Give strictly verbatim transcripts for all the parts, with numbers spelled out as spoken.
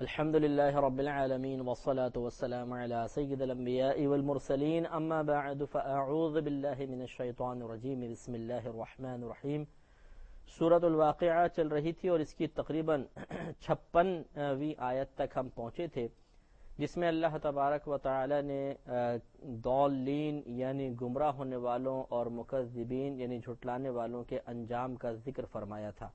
الحمد لله رب العالمين والصلاة والسلام على سيد الأنبياء والمرسلين أما بعد فأعوذ بالله من الشيطان الرجيم بسم الله الرحمن الرحيم. سورۃ الواقعہ چل رہی تھی اور اس کی تقریباً چھپنویں آیت تک ہم پہنچے تھے، جس میں اللہ تبارک و تعالی نے ضالین یعنی گمراہ ہونے والوں اور مکذبین یعنی جھٹلانے والوں کے انجام کا ذکر فرمایا تھا.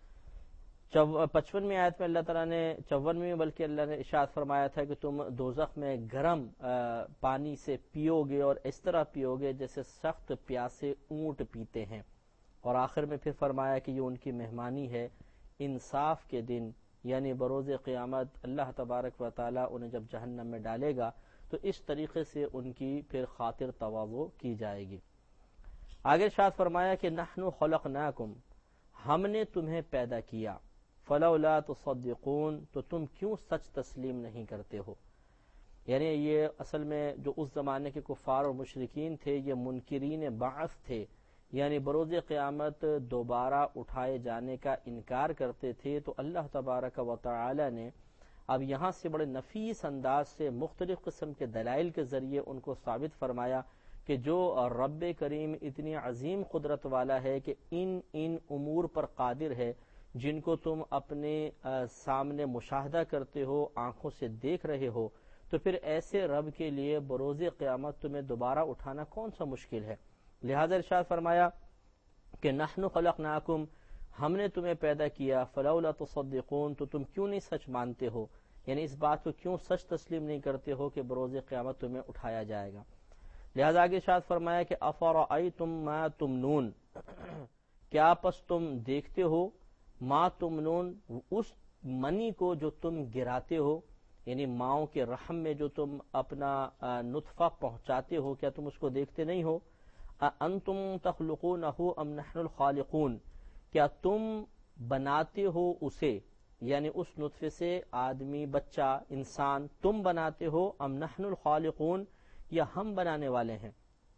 پچپنویں آیت میں اللہ تعالیٰ نے چونویں بلکہ اللہ نے ارشاد فرمایا تھا کہ تم دوزخ میں گرم پانی سے پیو گے اور اس طرح پیو گے جیسے سخت پیاسے اونٹ پیتے ہیں، اور آخر میں پھر فرمایا کہ یہ ان کی مہمانی ہے انصاف کے دن، یعنی بروز قیامت اللہ تبارک و تعالیٰ انہیں جب جہنم میں ڈالے گا تو اس طریقے سے ان کی پھر خاطر تواضع کی جائے گی. آگے ارشاد فرمایا کہ نحن خلقناکم، ہم نے تمہیں پیدا کیا، فلولا تصدقون، تو تم کیوں سچ تسلیم نہیں کرتے ہو. یعنی یہ اصل میں جو اس زمانے کے کفار اور مشرکین تھے یہ منکرین بعث تھے، یعنی بروز قیامت دوبارہ اٹھائے جانے کا انکار کرتے تھے. تو اللہ تبارک و تعالی نے اب یہاں سے بڑے نفیس انداز سے مختلف قسم کے دلائل کے ذریعے ان کو ثابت فرمایا کہ جو رب کریم اتنی عظیم قدرت والا ہے کہ ان ان امور پر قادر ہے جن کو تم اپنے سامنے مشاہدہ کرتے ہو، آنکھوں سے دیکھ رہے ہو، تو پھر ایسے رب کے لیے بروز قیامت تمہیں دوبارہ اٹھانا کون سا مشکل ہے. لہذا ارشاد فرمایا کہ نحن خلقناکم، ہم نے تمہیں پیدا کیا، فلولا تصدقون، تو تم کیوں نہیں سچ مانتے ہو، یعنی اس بات کو کیوں سچ تسلیم نہیں کرتے ہو کہ بروز قیامت تمہیں اٹھایا جائے گا. لہذا آگے ارشاد فرمایا کہ افرأیتم ما تمنون، کیا پس تم دیکھتے ہو، ما تمنون، اس منی کو جو تم گراتے ہو، یعنی ماؤں کے رحم میں جو تم اپنا نطفہ پہنچاتے ہو، کیا تم اس کو دیکھتے نہیں ہو. انتم تخلقونہ ام نحن الخالقون، کیا تم بناتے ہو اسے، یعنی اس نطفے سے آدمی بچہ انسان تم بناتے ہو، ام نحن الخالقون، یا ہم بنانے والے ہیں.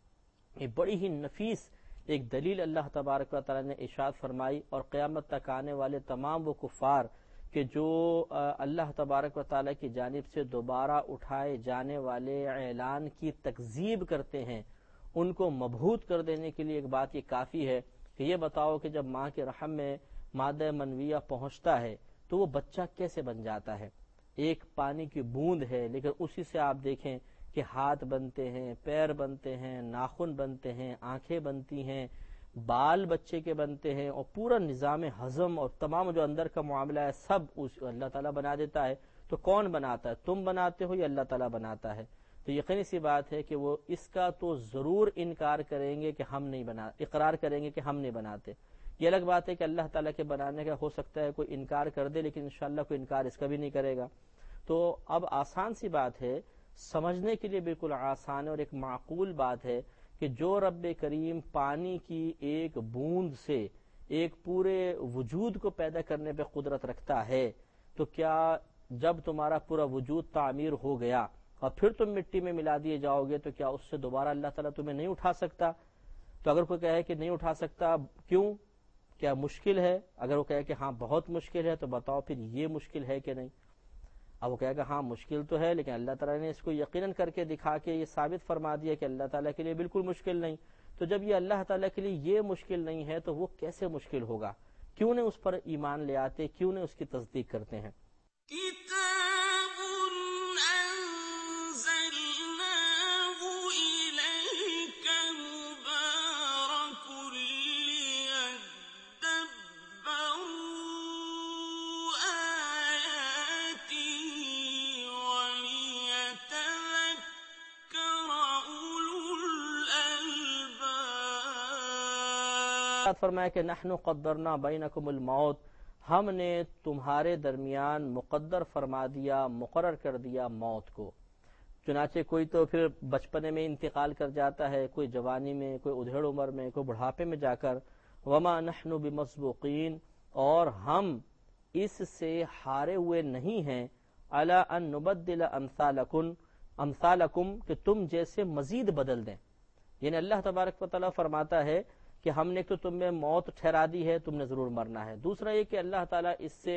یہ بڑی ہی نفیس ایک دلیل اللہ تبارک و تعالی نے ارشاد فرمائی، اور قیامت تک آنے والے تمام وہ کفار کہ جو اللہ تبارک و تعالی کی جانب سے دوبارہ اٹھائے جانے والے اعلان کی تکذیب کرتے ہیں، ان کو مبہوت کر دینے کے لیے ایک بات یہ کافی ہے کہ یہ بتاؤ کہ جب ماں کے رحم میں مادہ منویہ پہنچتا ہے تو وہ بچہ کیسے بن جاتا ہے. ایک پانی کی بوند ہے، لیکن اسی سے آپ دیکھیں کہ ہاتھ بنتے ہیں، پیر بنتے ہیں، ناخن بنتے ہیں، آنکھیں بنتی ہیں، بال بچے کے بنتے ہیں، اور پورا نظام ہضم اور تمام جو اندر کا معاملہ ہے سب اس اللہ تعالیٰ بنا دیتا ہے. تو کون بناتا ہے، تم بناتے ہو یا اللہ تعالیٰ بناتا ہے. تو یقینی سی بات ہے کہ وہ اس کا تو ضرور انکار کریں گے کہ ہم نہیں بنا اقرار کریں گے کہ ہم نہیں بناتے. یہ الگ بات ہے کہ اللہ تعالیٰ کے بنانے کا ہو سکتا ہے کوئی انکار کر دے، لیکن انشاءاللہ کوئی انکار اس کا بھی نہیں کرے گا. تو اب آسان سی بات ہے، سمجھنے کے لیے بالکل آسان اور ایک معقول بات ہے کہ جو رب کریم پانی کی ایک بوند سے ایک پورے وجود کو پیدا کرنے پہ قدرت رکھتا ہے، تو کیا جب تمہارا پورا وجود تعمیر ہو گیا اور پھر تم مٹی میں ملا دیے جاؤ گے تو کیا اس سے دوبارہ اللہ تعالیٰ تمہیں نہیں اٹھا سکتا؟ تو اگر کوئی کہے کہ نہیں اٹھا سکتا، کیوں، کیا مشکل ہے؟ اگر وہ کہے کہ ہاں بہت مشکل ہے تو بتاؤ پھر یہ مشکل ہے کہ نہیں. اب وہ کہے گا ہاں مشکل تو ہے، لیکن اللہ تعالیٰ نے اس کو یقیناً کر کے دکھا کے یہ ثابت فرما دیا کہ اللہ تعالیٰ کے لیے بالکل مشکل نہیں. تو جب یہ اللہ تعالیٰ کے لیے یہ مشکل نہیں ہے تو وہ کیسے مشکل ہوگا؟ کیوں نہیں اس پر ایمان لے آتے، کیوں نہیں اس کی تصدیق کرتے ہیں؟ فرمایا کہ نحن قدرنا بینکم الموت، ہم نے تمہارے درمیان مقدر فرما دیا، مقرر کر دیا موت کو. چنانچہ کوئی تو پھر بچپنے میں انتقال کر جاتا ہے، کوئی جوانی میں، کوئی ادھیڑ عمر میں، کوئی بڑھاپے میں جا کر. وما نحن بمسبوقین، اور ہم اس سے ہارے ہوئے نہیں ہیں، الا ان نبدل امثالکم امثالکم کہ تم جیسے مزید بدل دیں. یعنی اللہ تبارک و تعالیٰ فرماتا ہے کہ ہم نے تو تم میں موت ٹھہرا دی ہے، تم نے ضرور مرنا ہے. دوسرا یہ کہ اللہ تعالیٰ اس سے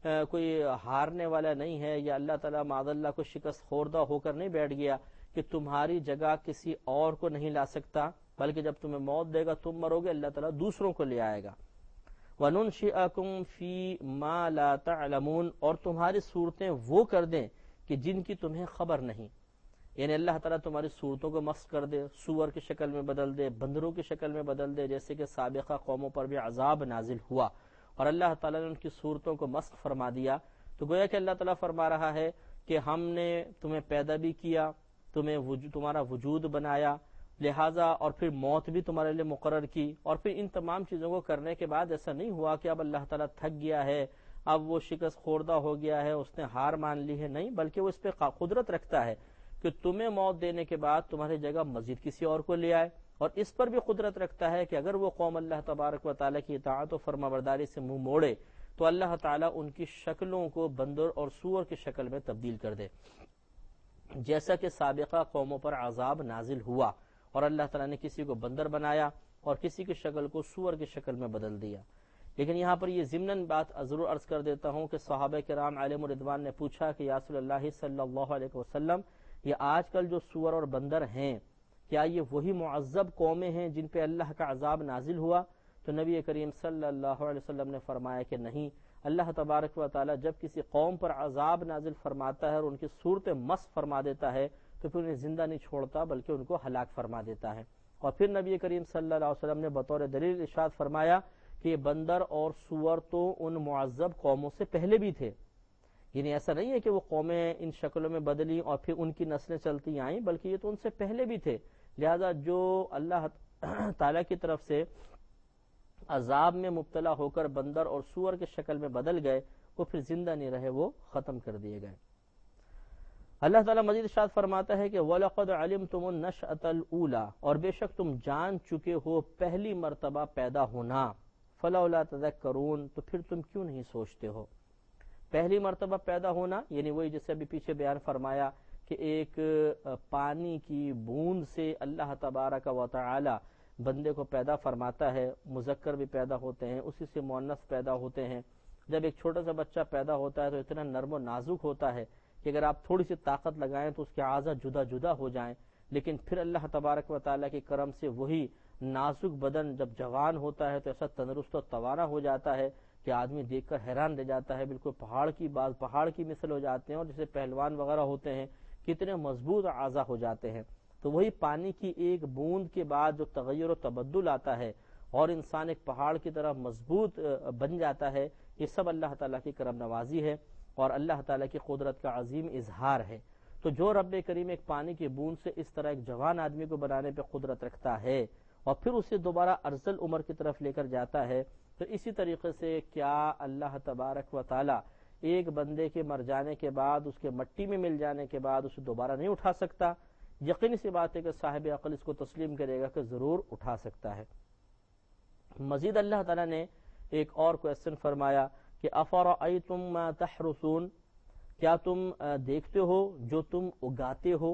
کوئی ہارنے والا نہیں ہے، یا اللہ تعالیٰ معاذ اللہ کو شکست خوردہ ہو کر نہیں بیٹھ گیا کہ تمہاری جگہ کسی اور کو نہیں لا سکتا، بلکہ جب تمہیں موت دے گا تم مرو گے، اللہ تعالیٰ دوسروں کو لے آئے گا۔ وَنُنشِئَكُمْ فِي مَا لَا تَعْلَمُونَ، اور تمہاری صورتیں وہ کر دیں کہ جن کی تمہیں خبر نہیں، یعنی اللہ تعالیٰ تمہاری صورتوں کو مسخ کر دے، سور کی شکل میں بدل دے، بندروں کی شکل میں بدل دے، جیسے کہ سابقہ قوموں پر بھی عذاب نازل ہوا اور اللہ تعالیٰ نے ان کی صورتوں کو مسخ فرما دیا۔ تو گویا کہ اللہ تعالیٰ فرما رہا ہے کہ ہم نے تمہیں پیدا بھی کیا، تمہیں وجود تمہارا وجود بنایا، لہٰذا اور پھر موت بھی تمہارے لیے مقرر کی، اور پھر ان تمام چیزوں کو کرنے کے بعد ایسا نہیں ہوا کہ اب اللہ تعالیٰ تھک گیا ہے، اب وہ شکست خوردہ ہو گیا ہے، اس نے ہار مان لی ہے، نہیں، بلکہ وہ اس پہ قدرت رکھتا ہے کہ تمہیں موت دینے کے بعد تمہاری جگہ مزید کسی اور کو لے آئے، اور اس پر بھی قدرت رکھتا ہے کہ اگر وہ قوم اللہ تبارک و تعالیٰ کی اطاعت و فرما برداری سے منہ موڑے تو اللہ تعالیٰ ان کی شکلوں کو بندر اور سور کی شکل میں تبدیل کر دے، جیسا کہ سابقہ قوموں پر عذاب نازل ہوا اور اللہ تعالیٰ نے کسی کو بندر بنایا اور کسی کی شکل کو سور کی شکل میں بدل دیا۔ لیکن یہاں پر یہ ضمناً بات ضرور عرض کر دیتا ہوں کہ صحابہ کرام علیہم رضوان نے پوچھا کہ یا رسول اللہ صلی اللہ علیہ وسلم، یہ آج کل جو سور اور بندر ہیں کیا یہ وہی معذب قومیں ہیں جن پہ اللہ کا عذاب نازل ہوا؟ تو نبی کریم صلی اللہ علیہ وسلم نے فرمایا کہ نہیں، اللہ تبارک و تعالی جب کسی قوم پر عذاب نازل فرماتا ہے اور ان کی صورتیں مسخ فرما دیتا ہے تو پھر انہیں زندہ نہیں چھوڑتا بلکہ ان کو ہلاک فرما دیتا ہے۔ اور پھر نبی کریم صلی اللہ علیہ وسلم نے بطور دلیل ارشاد فرمایا کہ یہ بندر اور سور تو ان معذب قوموں سے پہلے بھی تھے، یعنی ایسا نہیں ہے کہ وہ قومیں ان شکلوں میں بدلی اور پھر ان کی نسلیں چلتی آئیں، بلکہ یہ تو ان سے پہلے بھی تھے۔ لہذا جو اللہ تعالیٰ کی طرف سے عذاب میں مبتلا ہو کر بندر اور سور کے شکل میں بدل گئے وہ پھر زندہ نہیں رہے، وہ ختم کر دیے گئے۔ اللہ تعالیٰ مزید ارشاد فرماتا ہے کہ وَلَقَدْ عَلِمْتُمُ النَّشْأَةَ الْأُولَىٰ، اور بے شک تم جان چکے ہو پہلی مرتبہ پیدا ہونا، فَلَوْلَا تَذَكَّرُونَ، تو پھر تم کیوں نہیں سوچتے ہو؟ پہلی مرتبہ پیدا ہونا یعنی وہی جسے ابھی پیچھے بیان فرمایا کہ ایک پانی کی بوند سے اللہ تبارک و تعالی بندے کو پیدا فرماتا ہے، مذکر بھی پیدا ہوتے ہیں، اسی سے مؤنث پیدا ہوتے ہیں۔ جب ایک چھوٹا سا بچہ پیدا ہوتا ہے تو اتنا نرم و نازک ہوتا ہے کہ اگر آپ تھوڑی سی طاقت لگائیں تو اس کے اعضاء جدا جدا ہو جائیں، لیکن پھر اللہ تبارک و تعالیٰ کے کرم سے وہی نازک بدن جب جوان ہوتا ہے تو ایسا تندرست و توانا ہو جاتا ہے کہ آدمی دیکھ کر حیران رہ جاتا ہے، بالکل پہاڑ کی بعض پہاڑ کی مثل ہو جاتے ہیں، اور جیسے پہلوان وغیرہ ہوتے ہیں کتنے مضبوط اعضاء ہو جاتے ہیں۔ تو وہی پانی کی ایک بوند کے بعد جو تغیر و تبدل آتا ہے اور انسان ایک پہاڑ کی طرح مضبوط بن جاتا ہے، یہ سب اللہ تعالیٰ کی کرم نوازی ہے اور اللہ تعالیٰ کی قدرت کا عظیم اظہار ہے۔ تو جو رب کریم ایک پانی کی بوند سے اس طرح ایک جوان آدمی کو بنانے پہ قدرت رکھتا ہے اور پھر اسے دوبارہ ارذل عمر کی طرف لے کر جاتا ہے، تو اسی طریقے سے کیا اللہ تبارک و تعالی ایک بندے کے مر جانے کے بعد، اس کے مٹی میں مل جانے کے بعد اسے دوبارہ نہیں اٹھا سکتا؟ یقینی سی بات ہے کہ صاحب عقل اس کو تسلیم کرے گا کہ ضرور اٹھا سکتا ہے۔ مزید اللہ تعالیٰ نے ایک اور کویسچن فرمایا کہ افرأیتم ما تحرثون، کیا تم دیکھتے ہو جو تم اگاتے ہو،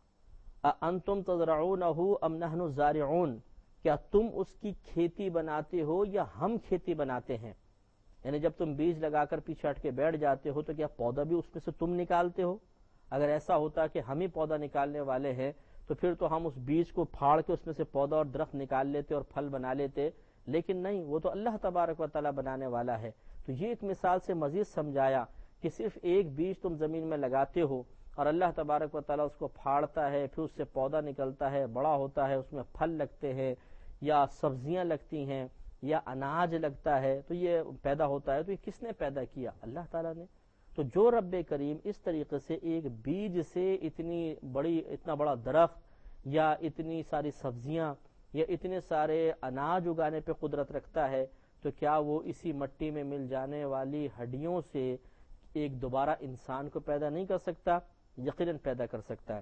انتم تزرعونہ ام نحن الزارعون، کیا تم اس کی کھیتی بناتے ہو یا ہم کھیتی بناتے ہیں؟ یعنی جب تم بیج لگا کر پیچھے ہٹ کے بیٹھ جاتے ہو تو کیا پودا بھی اس میں سے تم نکالتے ہو؟ اگر ایسا ہوتا کہ ہم ہی پودا نکالنے والے ہیں تو پھر تو ہم اس بیج کو پھاڑ کے اس میں سے پودا اور درخت نکال لیتے اور پھل بنا لیتے، لیکن نہیں، وہ تو اللہ تبارک و تعالیٰ بنانے والا ہے۔ تو یہ ایک مثال سے مزید سمجھایا کہ صرف ایک بیج تم زمین میں لگاتے ہو اور اللہ تبارک و تعالیٰ اس کو پھاڑتا ہے، پھر اس سے پودا نکلتا ہے، بڑا ہوتا ہے، اس میں پھل لگتے ہیں یا سبزیاں لگتی ہیں یا اناج لگتا ہے، تو یہ پیدا ہوتا ہے۔ تو یہ کس نے پیدا کیا؟ اللہ تعالیٰ نے۔ تو جو رب کریم اس طریقے سے ایک بیج سے اتنی بڑی اتنا بڑا درخت یا اتنی ساری سبزیاں یا اتنے سارے اناج اگانے پہ قدرت رکھتا ہے، تو کیا وہ اسی مٹی میں مل جانے والی ہڈیوں سے ایک دوبارہ انسان کو پیدا نہیں کر سکتا؟ یقیناً پیدا کر سکتا ہے۔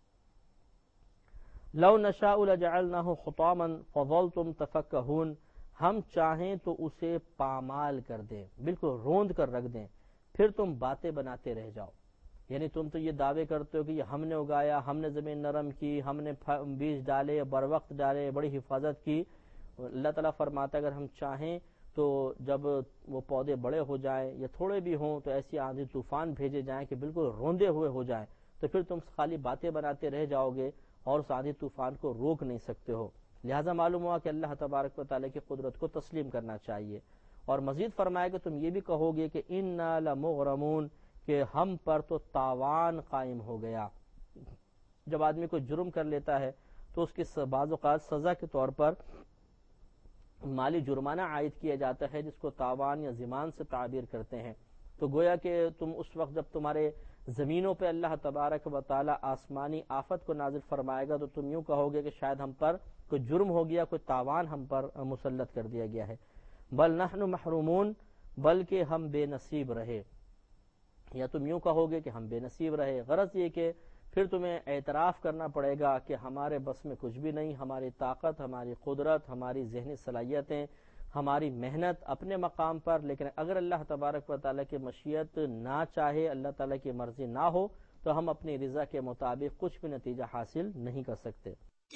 لو نشاء لجعلناه حطاما فظلتم تفکہون، ہم چاہیں تو اسے پامال کر دیں، بالکل روند کر رکھ دیں، پھر تم باتیں بناتے رہ جاؤ۔ یعنی تم تو یہ دعوے کرتے ہو کہ یہ ہم نے اگایا، ہم نے زمین نرم کی، ہم نے بیج ڈالے، بر وقت ڈالے، بڑی حفاظت کی۔ اللہ تعالیٰ فرماتا ہے اگر ہم چاہیں تو تو جب وہ پودے بڑے ہو جائیں یا تھوڑے بھی ہوں تو ایسی آندھی طوفان بھیجے جائیں کہ بالکل روندے ہوئے ہو جائیں، تو پھر تم خالی باتیں بناتے رہ جاؤ گے اور اس آندھی طوفان کو روک نہیں سکتے ہو۔ لہٰذا معلوم ہوا کہ اللہ تبارک و تعالیٰ کی قدرت کو تسلیم کرنا چاہیے۔ اور مزید فرمایا کہ تم یہ بھی کہو گے کہ انا لمغرمون، کہ ہم پر تو تاوان قائم ہو گیا۔ جب آدمی کوئی جرم کر لیتا ہے تو اس کی بعض اوقات سزا کے طور پر مالی جرمانہ عائد کیا جاتا ہے، جس کو تاوان یا ضمان سے تعبیر کرتے ہیں۔ تو گویا کہ تم اس وقت جب تمہارے زمینوں پہ اللہ تبارک و تعالی آسمانی آفت کو نازل فرمائے گا تو تم یوں کہو گے کہ شاید ہم پر کوئی جرم ہو گیا، کوئی تاوان ہم پر مسلط کر دیا گیا ہے۔ بل نحن محرومون، بلکہ ہم بے نصیب رہے، یا تم یوں کہو گے کہ ہم بے نصیب رہے۔ غرض یہ کہ پھر تمہیں اعتراف کرنا پڑے گا کہ ہمارے بس میں کچھ بھی نہیں، ہماری طاقت، ہماری قدرت، ہماری ذہنی صلاحیتیں، ہماری محنت اپنے مقام پر، لیکن اگر اللہ تبارک و تعالیٰ کی مشیت نہ چاہے، اللہ تعالیٰ کی مرضی نہ ہو، تو ہم اپنی رضا کے مطابق کچھ بھی نتیجہ حاصل نہیں کر سکتے۔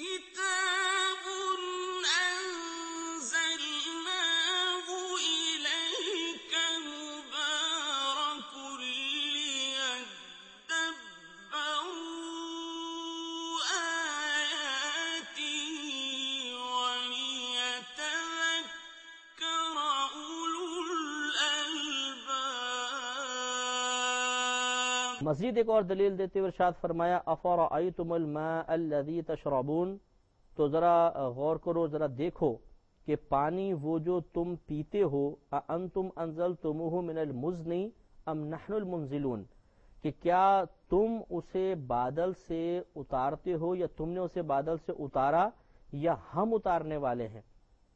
مزید ایک اور دلیل دیتے ہوئے ارشاد فرمایا افرأیتم الماء الذی تشربون، تو ذرا غور کرو، ذرا دیکھو کہ پانی وہ جو تم پیتے ہو، اانتم انزلتموہ من المزن ام نحن المنزلون، کہ کیا تم اسے بادل سے اتارتے ہو یا تم نے اسے بادل سے اتارا یا ہم اتارنے والے ہیں۔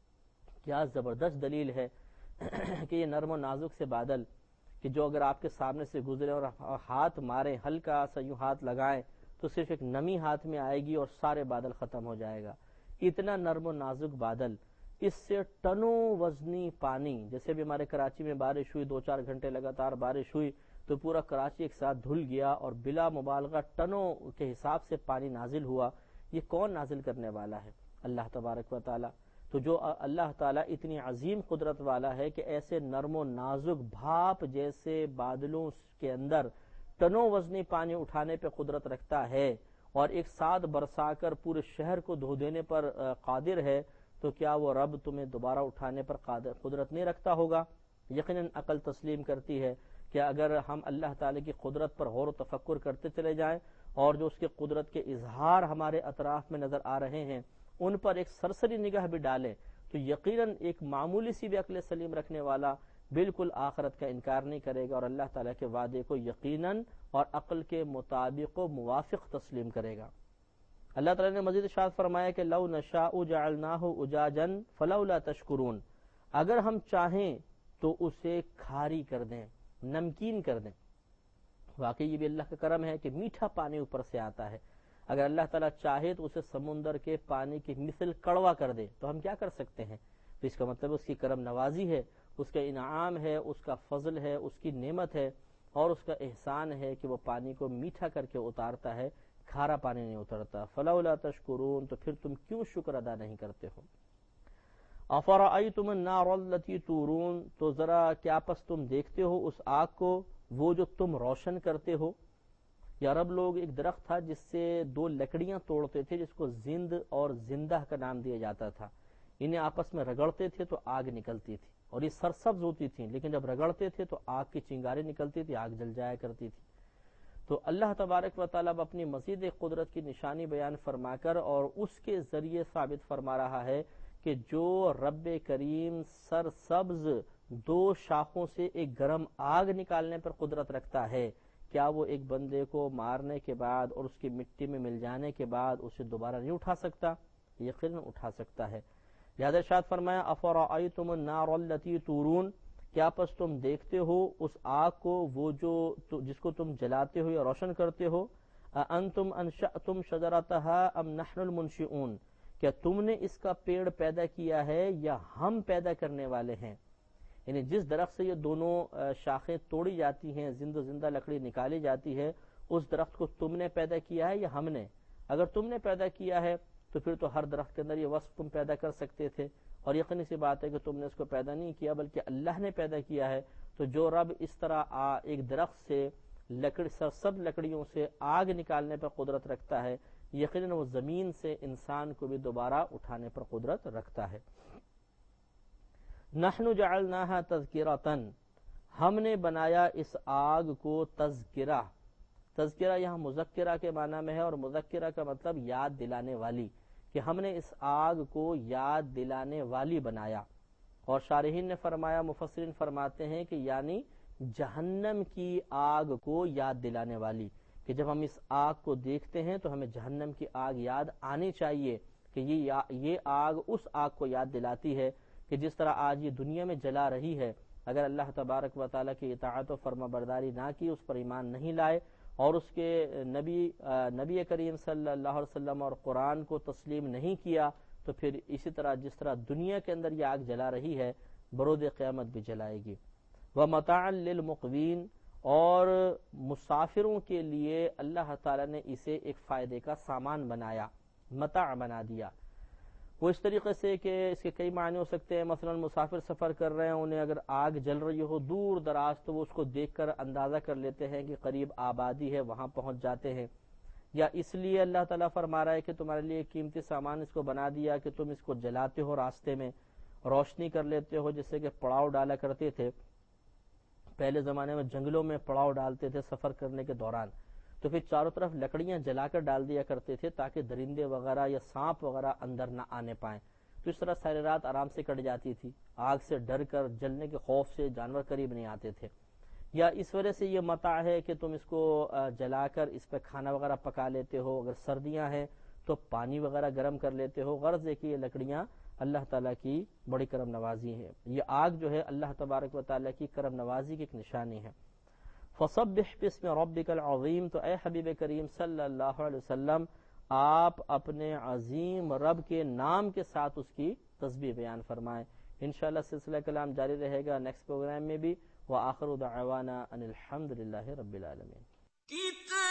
کیا زبردست دلیل ہے کہ یہ نرم و نازک سے بادل، کہ جو اگر آپ کے سامنے سے گزرے اور ہاتھ ماریں، ہلکا سا یوں ہاتھ لگائیں تو صرف ایک نمی ہاتھ میں آئے گی اور سارے بادل ختم ہو جائے گا۔ اتنا نرم و نازک بادل، اس سے ٹنوں وزنی پانی، جیسے بھی ہمارے کراچی میں بارش ہوئی، دو چار گھنٹے لگاتار بارش ہوئی تو پورا کراچی ایک ساتھ دھل گیا اور بلا مبالغہ ٹنوں کے حساب سے پانی نازل ہوا۔ یہ کون نازل کرنے والا ہے؟ اللہ تبارک و تعالی۔ تو جو اللہ تعالیٰ اتنی عظیم قدرت والا ہے کہ ایسے نرم و نازک بھاپ جیسے بادلوں کے اندر ٹنوں وزنی پانی اٹھانے پہ قدرت رکھتا ہے اور ایک ساتھ برسا کر پورے شہر کو دھو دینے پر قادر ہے، تو کیا وہ رب تمہیں دوبارہ اٹھانے پر قادر قدرت نہیں رکھتا ہوگا؟ یقیناً عقل تسلیم کرتی ہے کہ اگر ہم اللہ تعالیٰ کی قدرت پر غور و تفکر کرتے چلے جائیں اور جو اس کی قدرت کے اظہار ہمارے اطراف میں نظر آ رہے ہیں ان پر ایک سرسری نگاہ بھی ڈالیں تو یقیناً ایک معمولی سی بھی عقل سلیم رکھنے والا بالکل آخرت کا انکار نہیں کرے گا اور اللہ تعالیٰ کے وعدے کو یقیناً اور عقل کے مطابق و موافق تسلیم کرے گا۔ اللہ تعالیٰ نے مزید ارشاد فرمایا کہ لو نشاء جعلناہ اجاجا فلولا تشکرون، اگر ہم چاہیں تو اسے کھاری کر دیں، نمکین کر دیں۔ واقعی یہ بھی اللہ کا کرم ہے کہ میٹھا پانی اوپر سے آتا ہے۔ اگر اللہ تعالیٰ چاہے تو اسے سمندر کے پانی کی مثل کڑوا کر دے تو ہم کیا کر سکتے ہیں؟ تو اس کا مطلب اس کی کرم نوازی ہے، اس کا انعام ہے، اس کا فضل ہے، اس کی نعمت ہے اور اس کا احسان ہے کہ وہ پانی کو میٹھا کر کے اتارتا ہے، کھارا پانی نہیں اترتا۔ فلولا تشکرون، تو پھر تم کیوں شکر ادا نہیں کرتے ہو؟ افرأیتم النار التی تورون، تو ذرا کیا پس تم دیکھتے ہو اس آگ کو وہ جو تم روشن کرتے ہو؟ یا عرب لوگ ایک درخت تھا جس سے دو لکڑیاں توڑتے تھے جس کو زند اور زندہ کا نام دیا جاتا تھا، انہیں آپس میں رگڑتے تھے تو آگ نکلتی تھی اور یہ سرسبز ہوتی تھیں، لیکن جب رگڑتے تھے تو آگ کی چنگاری نکلتی تھی، آگ جل جایا کرتی تھی۔ تو اللہ تبارک و تعالیٰ اپنی مزید قدرت کی نشانی بیان فرما کر اور اس کے ذریعے ثابت فرما رہا ہے کہ جو رب کریم سرسبز دو شاخوں سے ایک گرم آگ نکالنے پر قدرت رکھتا ہے، کیا وہ ایک بندے کو مارنے کے بعد اور اس کی مٹی میں مل جانے کے بعد اسے دوبارہ نہیں اٹھا سکتا؟ یقیناً اٹھا سکتا ہے۔ لہذا ارشاد فرمایا افرأیتم النار التی تورون، کیا پس تم دیکھتے ہو اس آگ کو وہ جو جس کو تم جلاتے ہو یا روشن کرتے ہو؟ اانتم انشأتم شجرتها ام نحن المنشئون، کیا تم نے اس کا پیڑ پیدا کیا ہے یا ہم پیدا کرنے والے ہیں؟ یعنی جس درخت سے یہ دونوں شاخیں توڑی جاتی ہیں، زندہ زندہ لکڑی نکالی جاتی ہے، اس درخت کو تم نے پیدا کیا ہے یا ہم نے؟ اگر تم نے پیدا کیا ہے تو پھر تو ہر درخت کے اندر یہ وصف تم پیدا کر سکتے تھے اور یقینی سی بات ہے کہ تم نے اس کو پیدا نہیں کیا بلکہ اللہ نے پیدا کیا ہے. تو جو رب اس طرح ایک درخت سے لکڑی سب لکڑیوں سے آگ نکالنے پر قدرت رکھتا ہے, یقیناً وہ زمین سے انسان کو بھی دوبارہ اٹھانے پر قدرت رکھتا ہے. نحن جعلناها تذکرۃ, ہم نے بنایا اس آگ کو تذکرہ. تذکرہ یہاں مذکرہ کے معنی میں ہے, اور مذکرہ کا مطلب یاد دلانے والی, کہ ہم نے اس آگ کو یاد دلانے والی بنایا. اور شارحین نے فرمایا, مفسرین فرماتے ہیں کہ یعنی جہنم کی آگ کو یاد دلانے والی, کہ جب ہم اس آگ کو دیکھتے ہیں تو ہمیں جہنم کی آگ یاد آنی چاہیے, کہ یہ یہ آگ اس آگ کو یاد دلاتی ہے کہ جس طرح آج یہ دنیا میں جلا رہی ہے. اگر اللہ تبارک و تعالیٰ کی اطاعت و فرما برداری نہ کی, اس پر ایمان نہیں لائے اور اس کے نبی نبی کریم صلی اللہ علیہ وسلم اور قرآن کو تسلیم نہیں کیا, تو پھر اسی طرح جس طرح دنیا کے اندر یہ آگ جلا رہی ہے برود قیامت بھی جلائے گی. وَمَتَاعًا لِّلْمُقْوِينَ, اور مسافروں کے لیے اللہ تعالیٰ نے اسے ایک فائدے کا سامان بنایا, متاع بنا دیا. وہ اس طریقے سے کہ اس کے کئی معنی ہو سکتے ہیں. مثلا مسافر سفر کر رہے ہیں, انہیں اگر آگ جل رہی ہو دور دراز تو وہ اس کو دیکھ کر اندازہ کر لیتے ہیں کہ قریب آبادی ہے, وہاں پہنچ جاتے ہیں. یا اس لیے اللہ تعالیٰ فرما رہا ہے کہ تمہارے لیے قیمتی سامان اس کو بنا دیا کہ تم اس کو جلاتے ہو, راستے میں روشنی کر لیتے ہو, جیسے کہ پڑاؤ ڈالا کرتے تھے پہلے زمانے میں, جنگلوں میں پڑاؤ ڈالتے تھے سفر کرنے کے دوران, تو پھر چاروں طرف لکڑیاں جلا کر ڈال دیا کرتے تھے تاکہ درندے وغیرہ یا سانپ وغیرہ اندر نہ آنے پائیں. تو اس طرح ساری رات آرام سے کٹ جاتی تھی, آگ سے ڈر کر, جلنے کے خوف سے جانور قریب نہیں آتے تھے. یا اس وجہ سے یہ متاع ہے کہ تم اس کو جلا کر اس پہ کھانا وغیرہ پکا لیتے ہو, اگر سردیاں ہیں تو پانی وغیرہ گرم کر لیتے ہو. غرض ہے کہ یہ لکڑیاں اللہ تعالیٰ کی بڑی کرم نوازی ہے. یہ آگ جو ہے اللہ تبارک و تعالیٰ کی کرم نوازی کی ایک نشانی ہے. فَصَبِّحْ بِاسْمِ رَبِّكَ الْعَظِيمِ, تو اے حبیب کریم صلی اللہ علیہ وسلم آپ اپنے عظیم رب کے نام کے ساتھ اس کی تسبیح بیان فرمائیں. انشاءاللہ سلسلہ کلام جاری رہے گا نیکسٹ پروگرام میں بھی. وآخر دعوانا ان الحمد للہ رب العالمین.